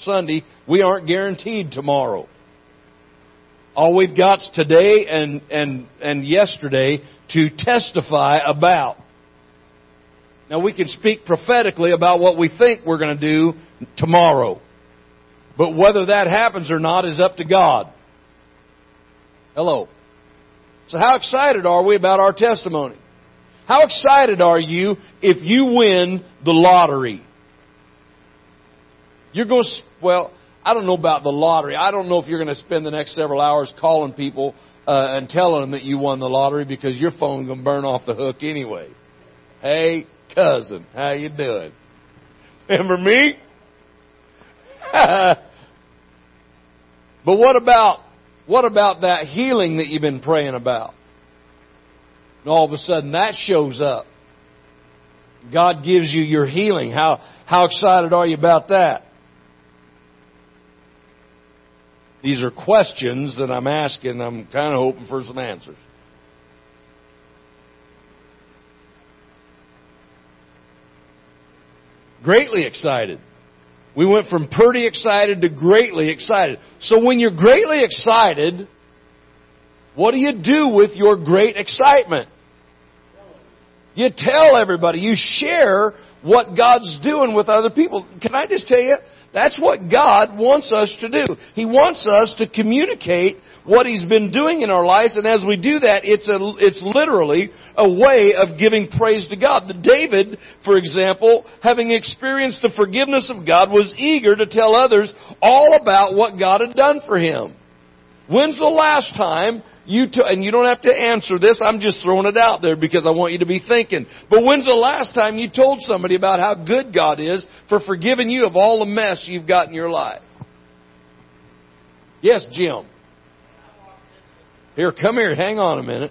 Sunday, we aren't guaranteed tomorrow. All we've got's today and yesterday to testify about. Now we can speak prophetically about what we think we're going to do tomorrow. But whether that happens or not is up to God. Hello. So how excited are we about our testimony? How excited are you if you win the lottery? You're going to, well, I don't know about the lottery. I don't know if you're going to spend the next several hours calling people and telling them that you won the lottery, because your phone's going to burn off the hook anyway. Hey, cousin, how you doing? Remember me? But what about that healing that you've been praying about? And all of a sudden that shows up. God gives you your healing. How excited are you about that? These are questions that I'm asking. I'm kind of hoping for some answers. Greatly excited. We went from pretty excited to greatly excited. So when you're greatly excited, what do you do with your great excitement? You tell everybody. You share what God's doing with other people. Can I just tell you? That's what God wants us to do. He wants us to communicate what He's been doing in our lives, and as we do that, it's literally a way of giving praise to God. David, for example, having experienced the forgiveness of God, was eager to tell others all about what God had done for him. When's the last time and you don't have to answer this, I'm just throwing it out there because I want you to be thinking. But when's the last time you told somebody about how good God is for forgiving you of all the mess you've got in your life? Yes, Jim. Here, come here. Hang on a minute.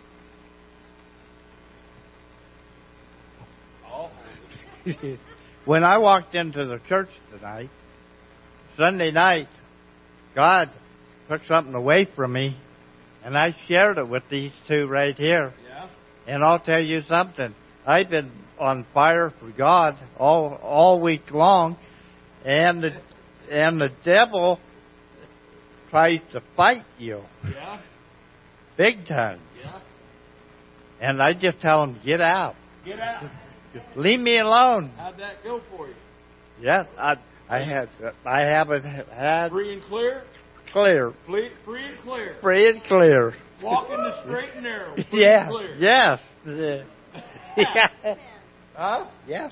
When I walked into the church tonight, Sunday night, God took something away from me, and I shared it with these two right here. Yeah. And I'll tell you something. I've been on fire for God all week long, and the devil tries to fight you. Yeah. Big time. Yeah. And I just tell him, get out. Get out. Leave me alone. How'd that go for you? Yes, I haven't had Free and clear? clear. Free and clear. Free and clear. Walking the straight and narrow. Free Yes. and clear. Yes. Yeah. Huh? Yes.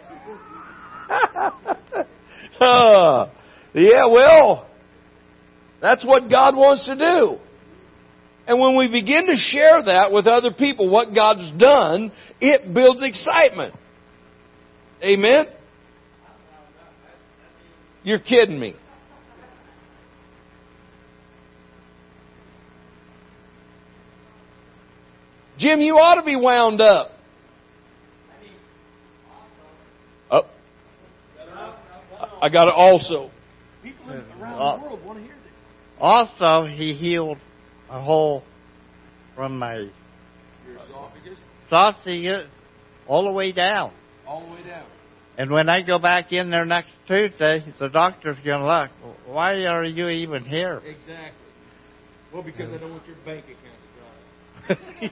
Yeah, well, that's what God wants to do. And when we begin to share that with other people, what God's done, it builds excitement. Amen? You're kidding me. Jim, you ought to be wound up. Oh. I got it also. People around the world want to hear this. Also, He healed a hole from my Your esophagus? esophagus all the way down. All the way down. And when I go back in there next Tuesday, the doctor's going to look, why are you even here? Exactly. Well, because I don't want your bank account to dry.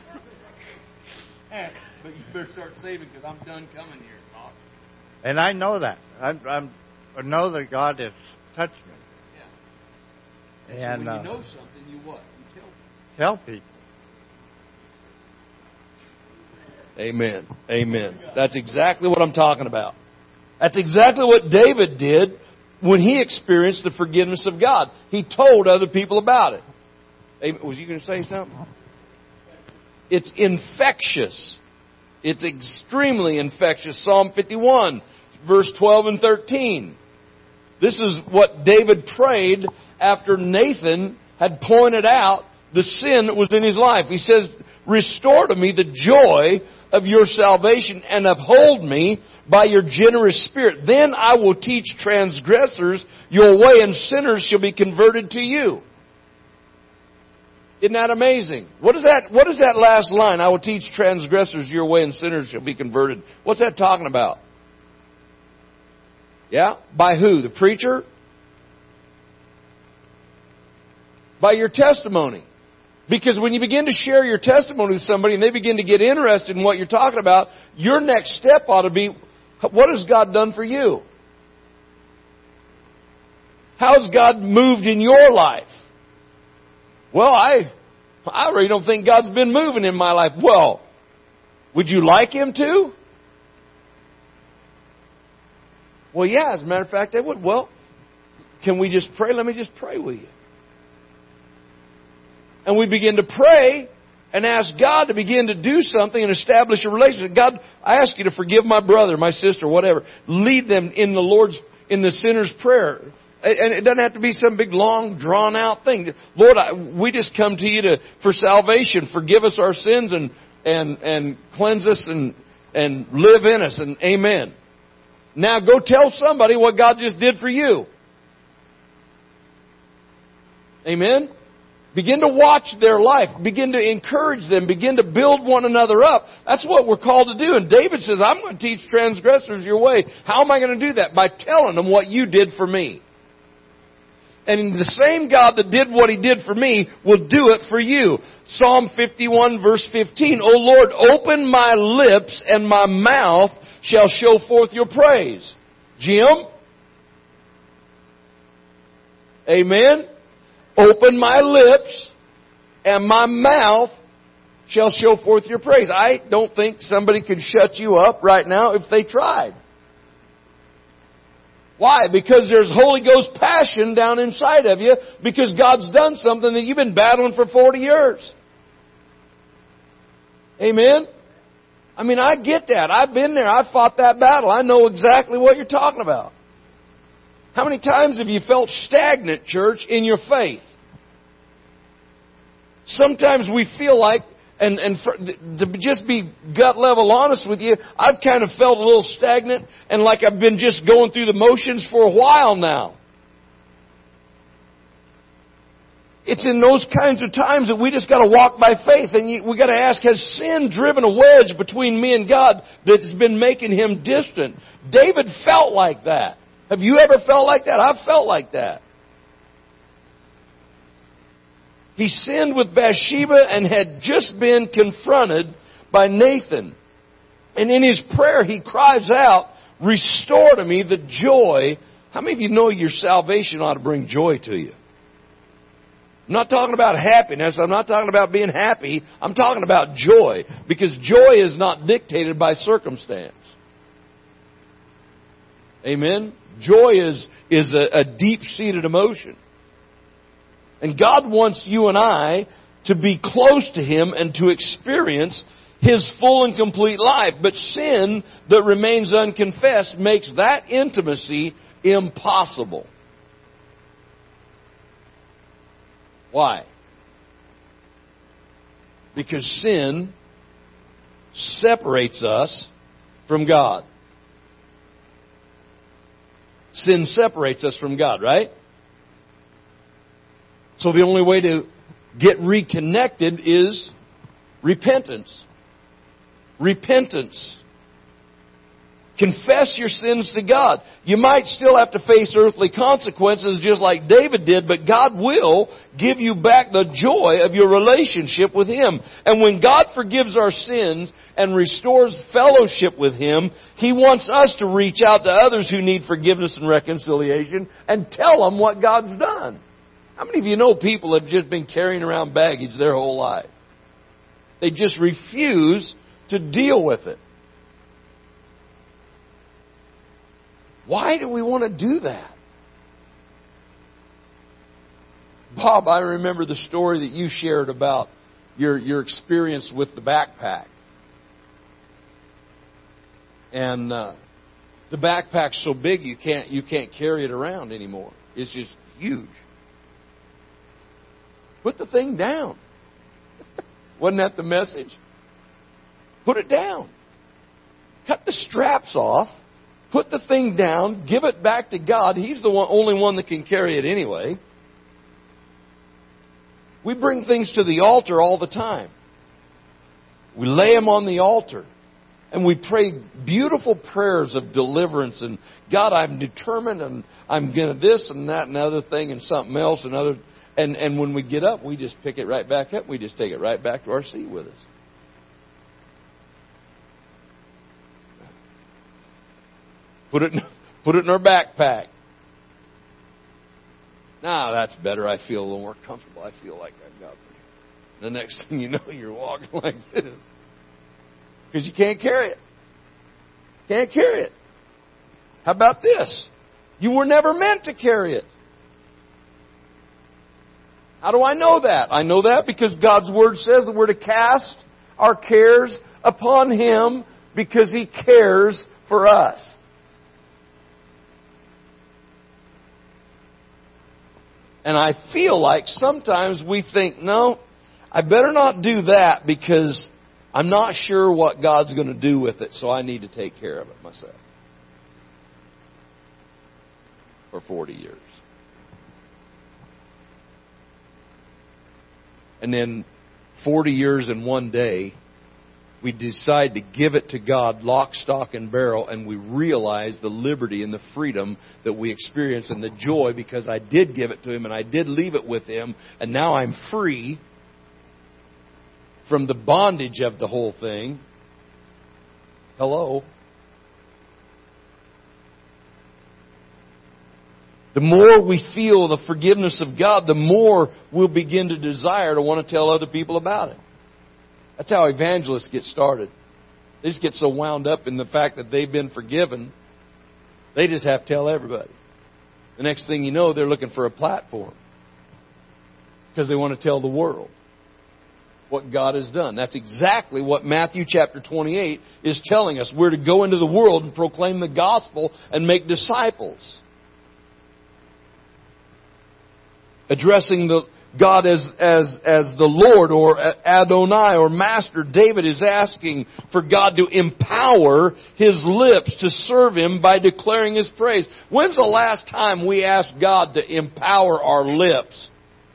But you better start saving because I'm done coming here, Doc. And I know that. I know that God has touched me. Yeah. And so when you know something, you what? You tell people. Amen. Amen. That's exactly what I'm talking about. That's exactly what David did when he experienced the forgiveness of God. He told other people about it. Was you going to say something? It's infectious. It's extremely infectious. Psalm 51, verse 12 and 13. This is what David prayed after Nathan had pointed out the sin that was in his life. He says, restore to me the joy of your salvation and uphold me by your generous spirit. Then I will teach transgressors your way, and sinners shall be converted to you. Isn't that amazing? What is that last line? I will teach transgressors your way, and sinners shall be converted. What's that talking about? Yeah? By who? The preacher? By your testimony. Because when you begin to share your testimony with somebody and they begin to get interested in what you're talking about, your next step ought to be, what has God done for you? How has God moved in your life? Well, I really don't think God's been moving in my life. Well, would you like Him to? Well, yeah, as a matter of fact, I would. Well, can we just pray? Let me just pray with you. And we begin to pray and ask God to begin to do something and establish a relationship. God, I ask you to forgive my brother, my sister, whatever. Lead them in the sinner's prayer. And it doesn't have to be some big, long, drawn-out thing. Lord, we just come to you for salvation. Forgive us our sins and cleanse us and live in us. And amen. Now go tell somebody what God just did for you. Amen? Begin to watch their life. Begin to encourage them. Begin to build one another up. That's what we're called to do. And David says, I'm going to teach transgressors your way. How am I going to do that? By telling them what you did for me. And the same God that did what He did for me will do it for you. Psalm 51 verse 15. O Lord, open my lips and my mouth shall show forth your praise. Jim? Amen? Open my lips and my mouth shall show forth your praise. I don't think somebody could shut you up right now if they tried. Why? Because there's Holy Ghost passion down inside of you because God's done something that you've been battling for 40 years. Amen? I mean, I get that. I've been there. I fought that battle. I know exactly what you're talking about. How many times have you felt stagnant, church, in your faith? Sometimes we feel like, to just be gut level honest with you, I've kind of felt a little stagnant and like I've been just going through the motions for a while now. It's in those kinds of times that we just got to walk by faith, and we got to ask, has sin driven a wedge between me and God that's been making Him distant? David felt like that. Have you ever felt like that? I've felt like that. He sinned with Bathsheba and had just been confronted by Nathan. And in his prayer, he cries out, restore to me the joy. How many of you know your salvation ought to bring joy to you? I'm not talking about happiness. I'm not talking about being happy. I'm talking about joy. Because joy is not dictated by circumstance. Amen? Joy is a deep-seated emotion. And God wants you and I to be close to Him and to experience His full and complete life. But sin that remains unconfessed makes that intimacy impossible. Why? Because sin separates us from God. Sin separates us from God, right? So the only way to get reconnected is repentance. Repentance. Confess your sins to God. You might still have to face earthly consequences just like David did, but God will give you back the joy of your relationship with Him. And when God forgives our sins and restores fellowship with Him, He wants us to reach out to others who need forgiveness and reconciliation and tell them what God's done. How many of you know people have just been carrying around baggage their whole life? They just refuse to deal with it. Why do we want to do that? Bob, I remember the story that you shared about your experience with the backpack. And the backpack's so big you can't carry it around anymore. It's just huge. Put the thing down. Wasn't that the message? Put it down. Cut the straps off. Put the thing down. Give it back to God. He's the only one that can carry it anyway. We bring things to the altar all the time. We lay them on the altar. And we pray beautiful prayers of deliverance. And God, I'm determined and I'm going to this and that and other thing and something else and other. And when we get up, we just pick it right back up. We just take it right back to our seat with us. Put it in our backpack. Now that's better. I feel a little more comfortable. I feel like I've got me. The next thing you know, you're walking like this. Because you can't carry it. Can't carry it. How about this? You were never meant to carry it. How do I know that? I know that because God's Word says that we're to cast our cares upon Him because He cares for us. And I feel like sometimes we think, no, I better not do that because I'm not sure what God's going to do with it, so I need to take care of it myself. For 40 years. And then 40 years and one day, we decide to give it to God, lock, stock, and barrel, and we realize the liberty and the freedom that we experience and the joy because I did give it to Him and I did leave it with Him, and now I'm free from the bondage of the whole thing. Hello? The more we feel the forgiveness of God, the more we'll begin to desire to want to tell other people about it. That's how evangelists get started. They just get so wound up in the fact that they've been forgiven, they just have to tell everybody. The next thing you know, they're looking for a platform because they want to tell the world what God has done. That's exactly what Matthew chapter 28 is telling us. We're to go into the world and proclaim the gospel and make disciples. Addressing God as the Lord or Adonai or Master, David is asking for God to empower his lips to serve Him by declaring His praise. When's the last time we asked God to empower our lips?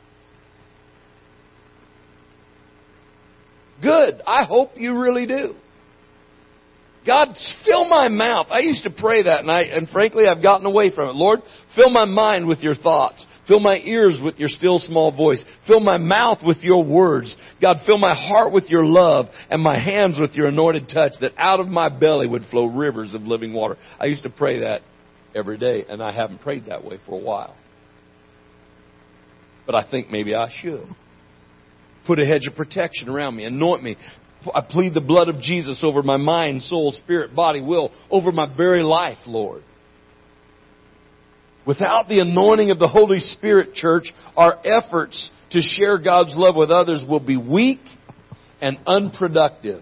Good. I hope you really do. God, fill my mouth. I used to pray that, and frankly, I've gotten away from it. Lord, fill my mind with your thoughts. Fill my ears with your still small voice. Fill my mouth with your words. God, fill my heart with your love and my hands with your anointed touch, that out of my belly would flow rivers of living water. I used to pray that every day, and I haven't prayed that way for a while. But I think maybe I should. Put a hedge of protection around me. Anoint me. I plead the blood of Jesus over my mind, soul, spirit, body, will, over my very life, Lord. Without the anointing of the Holy Spirit, church, our efforts to share God's love with others will be weak and unproductive.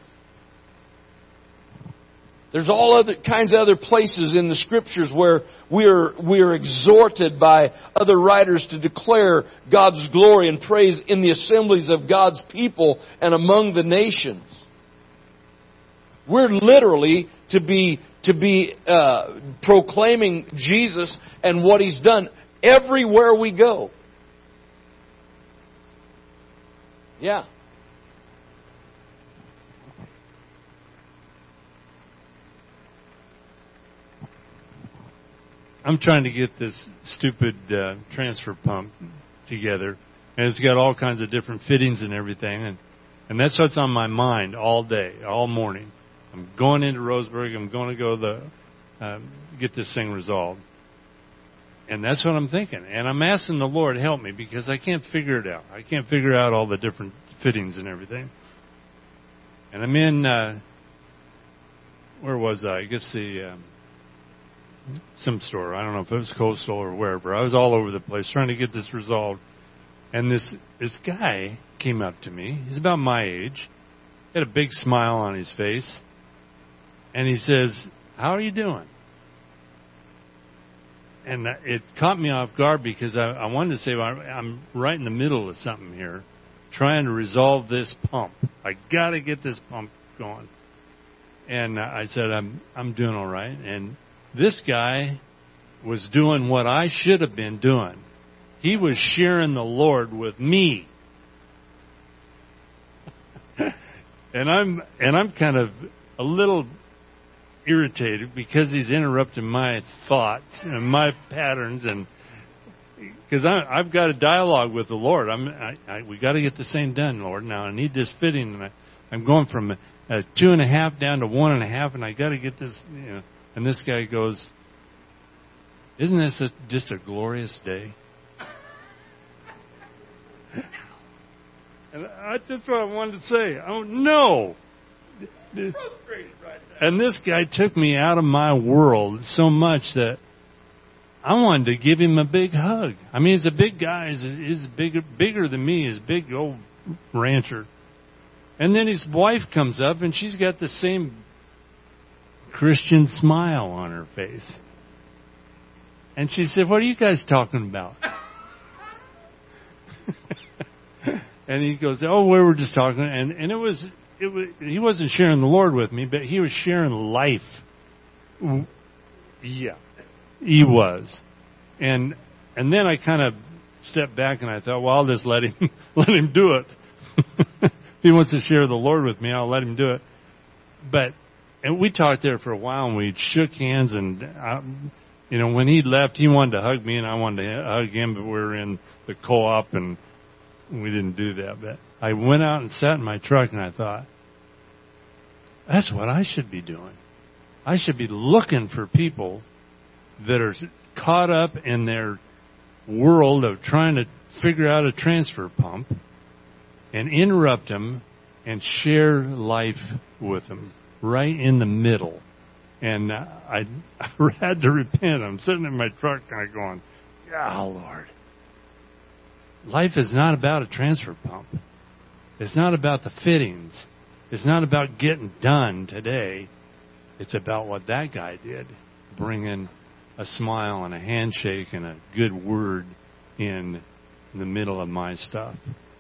There's all other kinds of other places in the Scriptures where we are exhorted by other writers to declare God's glory and praise in the assemblies of God's people and among the nations. We're literally to be proclaiming Jesus and what He's done everywhere we go. Yeah. I'm trying to get this stupid transfer pump together, and it's got all kinds of different fittings and everything, and that's what's on my mind all day, all morning. I'm going into Roseburg. I'm going to go get this thing resolved, and that's what I'm thinking. And I'm asking the Lord help me because I can't figure it out. I can't figure out all the different fittings and everything. And I'm in where was I? I guess some store. I don't know if it was Coastal or wherever. I was all over the place trying to get this resolved. And this guy came up to me. He's about my age. He had a big smile on his face. And he says, "How are you doing?" And it caught me off guard because I wanted to say, well, I'm right in the middle of something here, trying to resolve this pump. I got to get this pump going. And I said, I'm doing all right. And this guy was doing what I should have been doing. He was sharing the Lord with me. and I'm kind of a little irritated because he's interrupting my thoughts and my patterns, and because I've got a dialogue with the Lord. We got to get this thing done, Lord. Now I need this fitting, and I'm going from a 2.5 down to 1.5, and I got to get this. And this guy goes, "Isn't this just a glorious day?" And that's what I wanted to say. Oh no! Frustrated right now. And this guy took me out of my world so much that I wanted to give him a big hug. I mean, he's a big guy. He's bigger than me. He's a big old rancher. And then his wife comes up, and she's got the same Christian smile on her face. And she said, "What are you guys talking about?" And he goes, "Oh, we were just talking." And it was he wasn't sharing the Lord with me, but he was sharing life. Yeah. He was. And then I kind of stepped back and I thought, well, I'll just let him do it. If he wants to share the Lord with me, I'll let him do it. And we talked there for a while, and we shook hands, and when he left, he wanted to hug me and I wanted to hug him, but we were in the co-op and we didn't do that. But I went out and sat in my truck and I thought, that's what I should be doing. I should be looking for people that are caught up in their world of trying to figure out a transfer pump and interrupt them and share life with them right in the middle. And I had to repent. I'm sitting in my truck kind of going, "Yeah, Lord. Life is not about a transfer pump. It's not about the fittings. It's not about getting done today. It's about what that guy did, bringing a smile and a handshake and a good word in the middle of my stuff."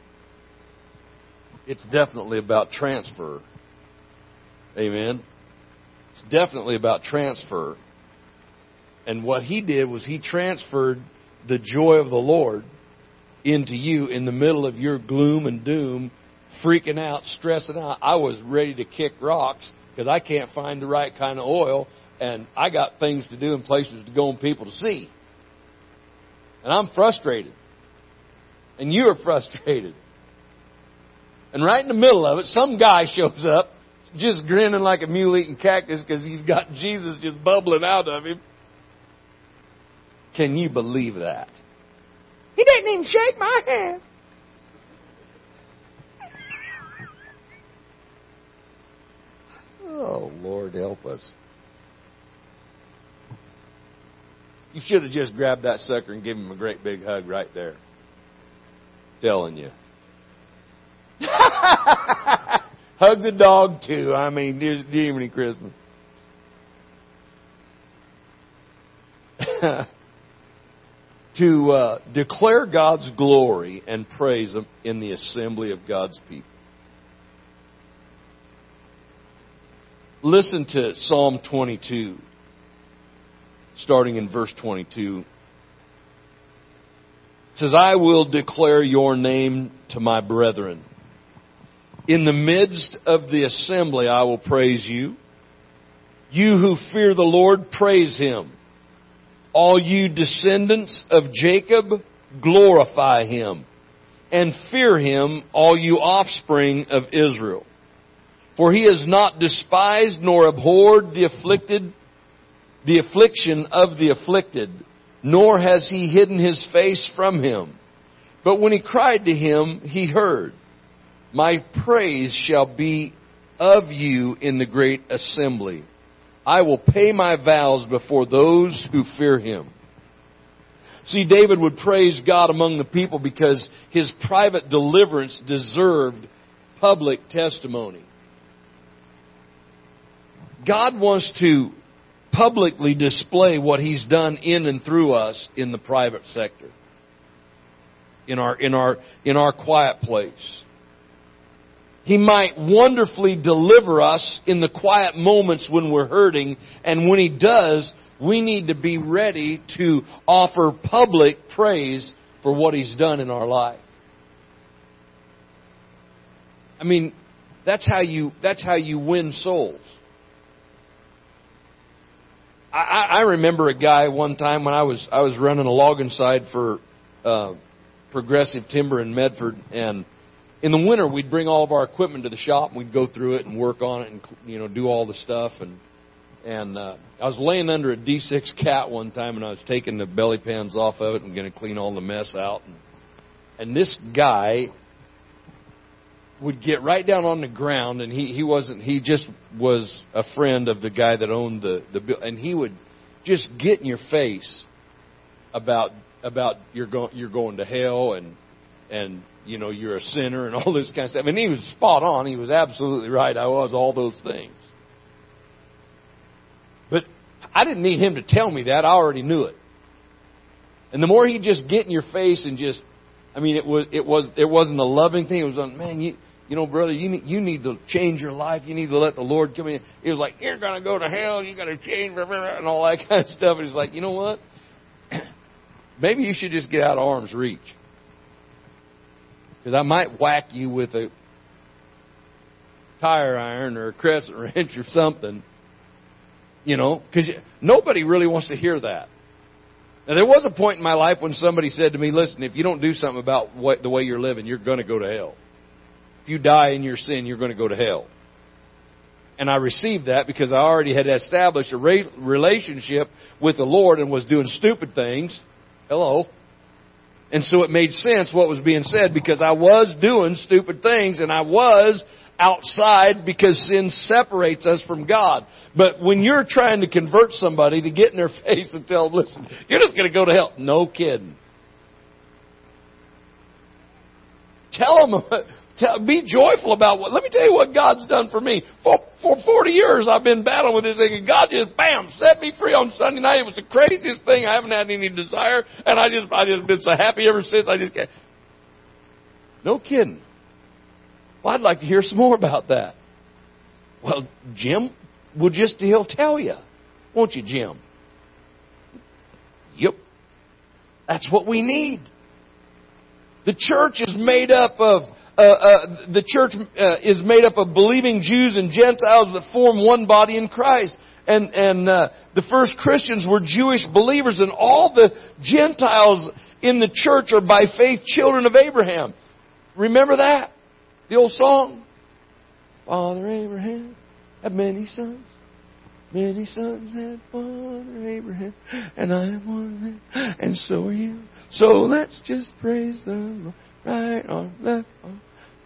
It's definitely about transfer. Amen. It's definitely about transfer. And what he did was he transferred the joy of the Lord into you in the middle of your gloom and doom, freaking out, stressing out. I was ready to kick rocks because I can't find the right kind of oil, and I got things to do and places to go and people to see. And I'm frustrated. And you are frustrated. And right in the middle of it, some guy shows up, just grinning like a mule eating cactus because he's got Jesus just bubbling out of him. Can you believe that? He didn't even shake my hand. Oh, Lord, help us. You should have just grabbed that sucker and given him a great big hug right there. Telling you. Hug the dog, too. I mean, dear Jiminy Christmas. To declare God's glory and praise Him in the assembly of God's people. Listen to Psalm 22, starting in verse 22. It says, "I will declare your name to my brethren. In the midst of the assembly I will praise you. You who fear the Lord, praise Him. All you descendants of Jacob, glorify Him. And fear Him, all you offspring of Israel. For He has not despised nor abhorred the affliction of the afflicted, nor has He hidden His face from him. But when he cried to Him, He heard. My praise shall be of you in the great assembly. I will pay my vows before those who fear Him." See, David would praise God among the people because his private deliverance deserved public testimony. God wants to publicly display what He's done in and through us in the private sector, in our quiet place. He might wonderfully deliver us in the quiet moments when we're hurting, and when He does, we need to be ready to offer public praise for what He's done in our life. I mean, that's how you win souls. I remember a guy one time when I was running a logging site for Progressive Timber in Medford, and in the winter we'd bring all of our equipment to the shop and we'd go through it and work on it and do all the stuff. And I was laying under a D6 cat one time, and I was taking the belly pans off of it and going to clean all the mess out. And this guy would get right down on the ground, and he just was a friend of the guy that owned the and he would just get in your face about you're going to hell and you're a sinner and all this kind of stuff. And he was spot on. He was absolutely right. I was all those things. But I didn't need him to tell me that. I already knew it. And the more he'd just get in your face and just, it wasn't a loving thing. It was, man, brother, you need to change your life. You need to let the Lord come in. It was like, you're going to go to hell. You got to change, and all that kind of stuff. And he's like, you know what? Maybe you should just get out of arm's reach. Because I might whack you with a tire iron or a crescent wrench or something. Because nobody really wants to hear that. Now, there was a point in my life when somebody said to me, listen, if you don't do something about the way you're living, you're going to go to hell. If you die in your sin, you're going to go to hell. And I received that because I already had established a relationship with the Lord and was doing stupid things. Hello. And so it made sense what was being said because I was doing stupid things and I was outside because sin separates us from God. But when you're trying to convert somebody to get in their face and tell them, listen, you're just going to go to hell. No kidding. Tell them, be joyful about what. Let me tell you what God's done for me. For 40 years I've been battling with this thing, and God just, bam, set me free on Sunday night. It was the craziest thing. I haven't had any desire, and I just been so happy ever since. I just can't. No kidding. Well, I'd like to hear some more about that. Well, Jim, he'll tell you. Won't you, Jim? Yep. That's what we need. The church is made up of believing Jews and Gentiles that form one body in Christ. And the first Christians were Jewish believers, and all the Gentiles in the church are by faith children of Abraham. Remember that? The old song? Father Abraham had many sons. Many sons had Father Abraham, and I am one of them, and so are you. So let's just praise the Lord. Right arm, left arm.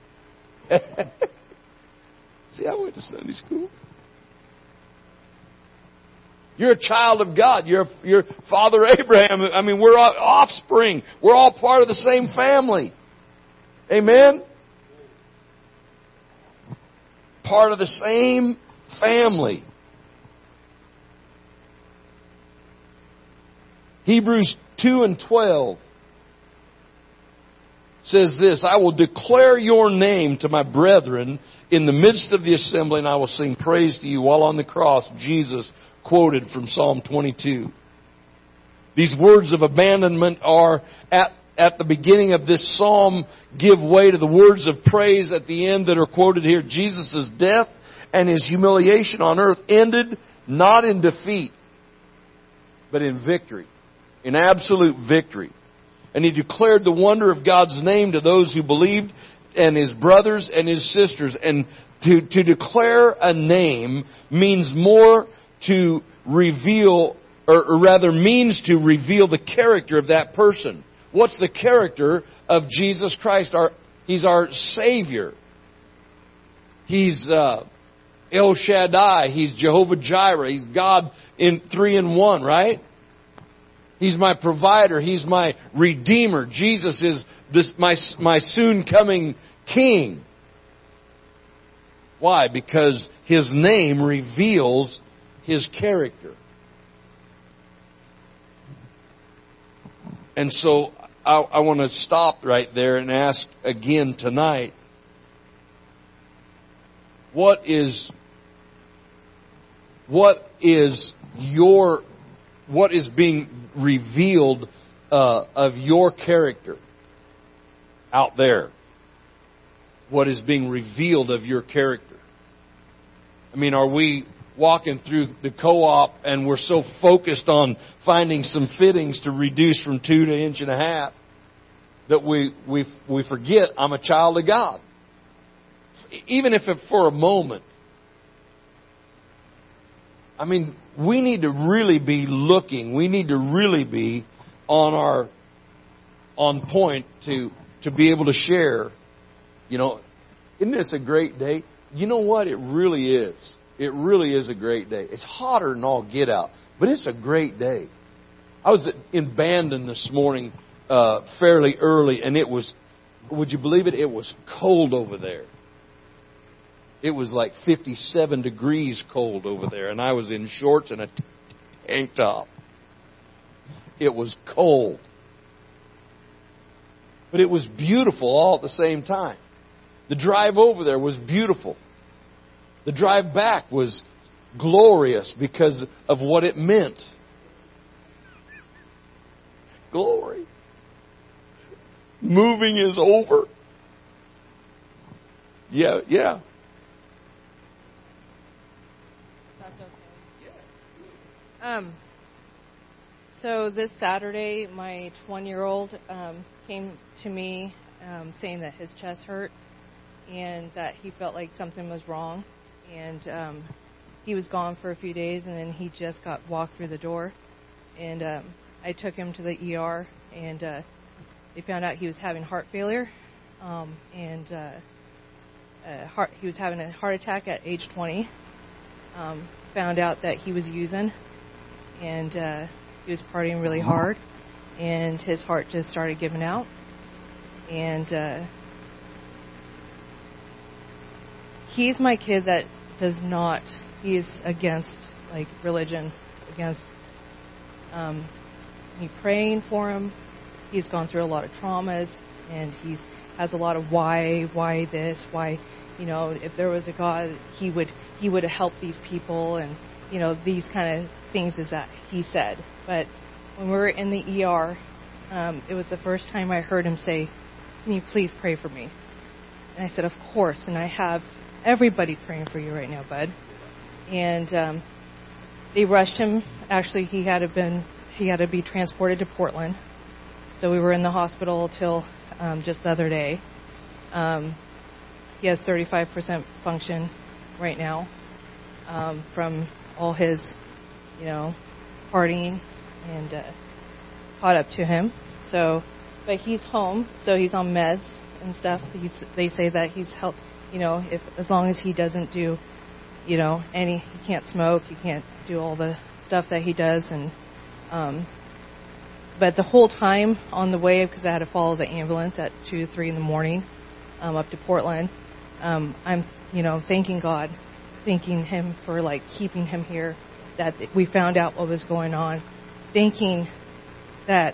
See, I went to Sunday school. You're a child of God. You're Father Abraham. We're all offspring. We're all part of the same family. Amen? Part of the same family. Hebrews 2:12 says this, I will declare your name to my brethren in the midst of the assembly, and I will sing praise to you. While on the cross, Jesus quoted from Psalm 22. These words of abandonment are at the beginning of this psalm give way to the words of praise at the end that are quoted here. Jesus' death and His humiliation on earth ended not in defeat, but in victory. In absolute victory. And He declared the wonder of God's name to those who believed, and His brothers and His sisters. And to declare a name means more to reveal, or rather means to reveal the character of that person. What's the character of Jesus Christ? He's our Savior. He's El Shaddai. He's Jehovah Jireh. He's God in 3 in 1, right? He's my provider. He's my redeemer. Jesus is my soon coming King. Why? Because His name reveals His character. And so I want to stop right there and ask again tonight, what is being revealed of your character out there? What is being revealed of your character? Are we walking through the co-op and we're so focused on finding some fittings to reduce from 2 to 1.5 inches that we forget I'm a child of God. Even if for a moment. I mean, we need to really be looking. We need to really be on point to be able to share. You know, isn't this a great day? You know what? It really is. It really is a great day. It's hotter than all get out, but it's a great day. I was in Bandon this morning fairly early, and it was, would you believe it? It was cold over there. It was like 57 degrees cold over there, and I was in shorts and a tank top. It was cold. But it was beautiful all at the same time. The drive over there was beautiful. The drive back was glorious because of what it meant. Glory. Moving is over. Yeah. That's okay. So this Saturday, my 1-year-old came to me saying that his chest hurt and that he felt like something was wrong. And he was gone for a few days, and then he just got walked through the door. And I took him to the ER, and they found out he was having heart failure. He was having a heart attack at age 20. Found out that he was using, and he was partying really hard, and his heart just started giving out. And he's my kid that does not, he's against like religion, against me praying for him. He's gone through a lot of traumas, and has a lot of why this, why, you know, if there was a God, he would have helped these people, and you know, these kind of things is that he said. But when we were in the ER, it was the first time I heard him say, "Can you please pray for me?" And I said, "Of course." And I have everybody praying for you right now, bud. And they rushed him. Actually, he had to be transported to Portland. So we were in the hospital till just the other day. He has 35% function right now from all his, you know, partying and caught up to him. So, but he's home, so he's on meds and stuff. They say that he's helped. You know, as long as he doesn't do, you know, he can't smoke, he can't do all the stuff that he does, and but the whole time on the way, because I had to follow the ambulance at 2, 3 in the morning up to Portland, I'm, you know, thanking God, thanking Him for like keeping him here, that we found out what was going on, thanking that,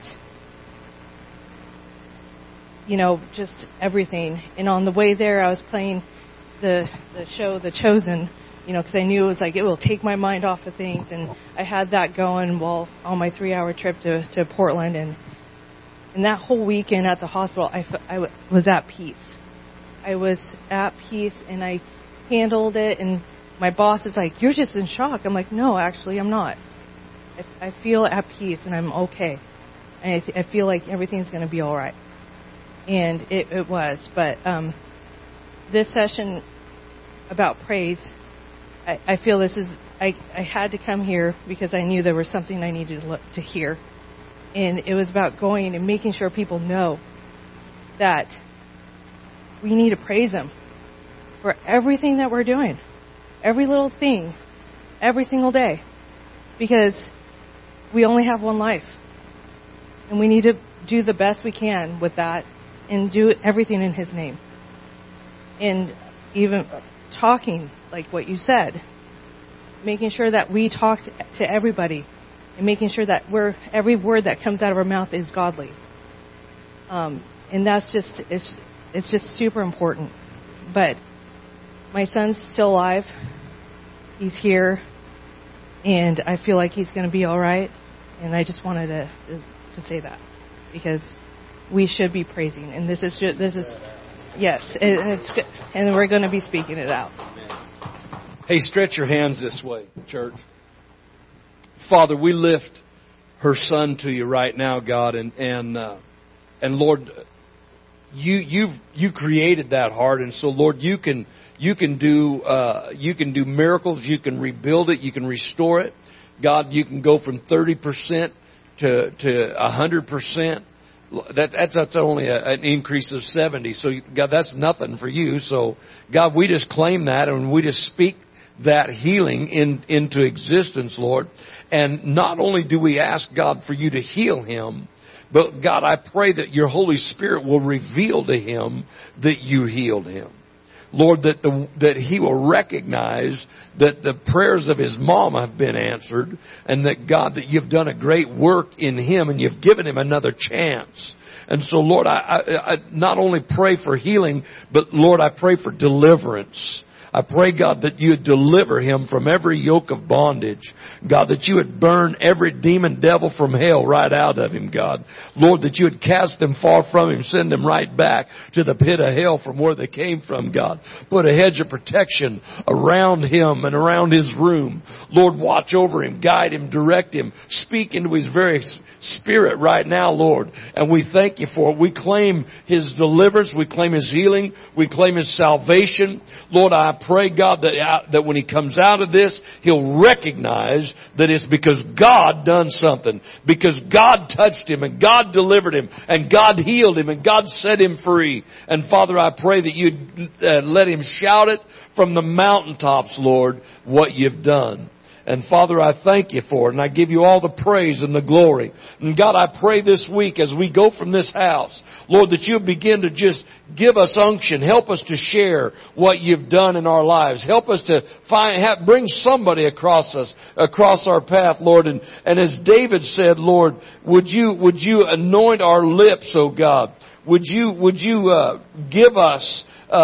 you know, just everything. And on the way there, I was playing the show, The Chosen, you know, because I knew it was like, it will take my mind off of things. And I had that going while on my 3-hour trip to Portland. And that whole weekend at the hospital, I was at peace. I was at peace, and I handled it. And my boss is like, "You're just in shock." I'm like, "No, actually, I'm not. I feel at peace, and I'm okay. And I feel like everything's going to be all right." And it was. But this session about praise, I feel this is, I had to come here because I knew there was something I needed to hear. And it was about going and making sure people know that we need to praise Him for everything that we're doing. Every little thing. Every single day. Because we only have one life. And we need to do the best we can with that and do everything in His name. And even talking, like what you said, making sure that we talk to everybody and making sure that every word that comes out of our mouth is godly. And that's just, it's just super important. But my son's still alive. He's here. And I feel like he's going to be all right. And I just wanted to say that, because we should be praising, and this is yes, it's good, and we're going to be speaking it out. Hey, stretch your hands this way, church. Father, we lift her son to you right now, God, and Lord, you created that heart, and so Lord, you can do miracles, you can rebuild it, you can restore it. God, you can go from 30% to 100%. That's only an increase of 70. So God, that's nothing for you. So God, we just claim that and we just speak that healing into existence, Lord. And not only do we ask God for you to heal him, but God, I pray that your Holy Spirit will reveal to him that you healed him. Lord, that he will recognize that the prayers of his mom have been answered, and that God, that you've done a great work in him and you've given him another chance. And so, Lord, I not only pray for healing, but Lord, I pray for deliverance. I pray, God, that you would deliver him from every yoke of bondage. God, that you would burn every demon devil from hell right out of him, God. Lord, that you would cast them far from him, send them right back to the pit of hell from where they came from, God. Put a hedge of protection around him and around his room. Lord, watch over him, guide him, direct him, speak into his very spirit right now, Lord. And we thank you for it. We claim his deliverance. We claim his healing. We claim his salvation. Lord, I pray, God, that when he comes out of this, he'll recognize that it's because God done something. Because God touched him and God delivered him and God healed him and God set him free. And Father, I pray that you'd let him shout it from the mountaintops, Lord, what you've done. And Father, I thank you for it, and I give you all the praise and the glory. And God, I pray this week as we go from this house, Lord, that you begin to just give us unction. Help us to share what you've done in our lives. Help us to bring somebody across our path, Lord. And as David said, Lord, would you anoint our lips, oh God? Would you give us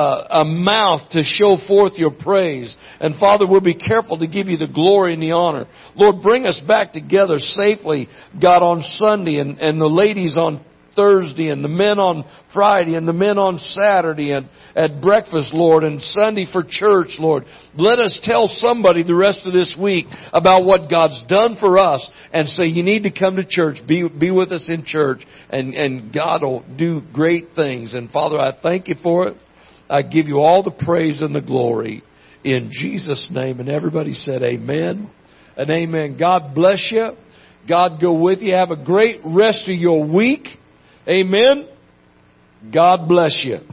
a mouth to show forth your praise. And Father, we'll be careful to give you the glory and the honor. Lord, bring us back together safely, God, on Sunday, and the ladies on Thursday, and the men on Friday, and the men on Saturday, and at breakfast, Lord, and Sunday for church, Lord. Let us tell somebody the rest of this week about what God's done for us, and say, you need to come to church, be with us in church, and God will do great things. And Father, I thank you for it. I give you all the praise and the glory in Jesus' name. And everybody said amen and amen. God bless you. God go with you. Have a great rest of your week. Amen. God bless you.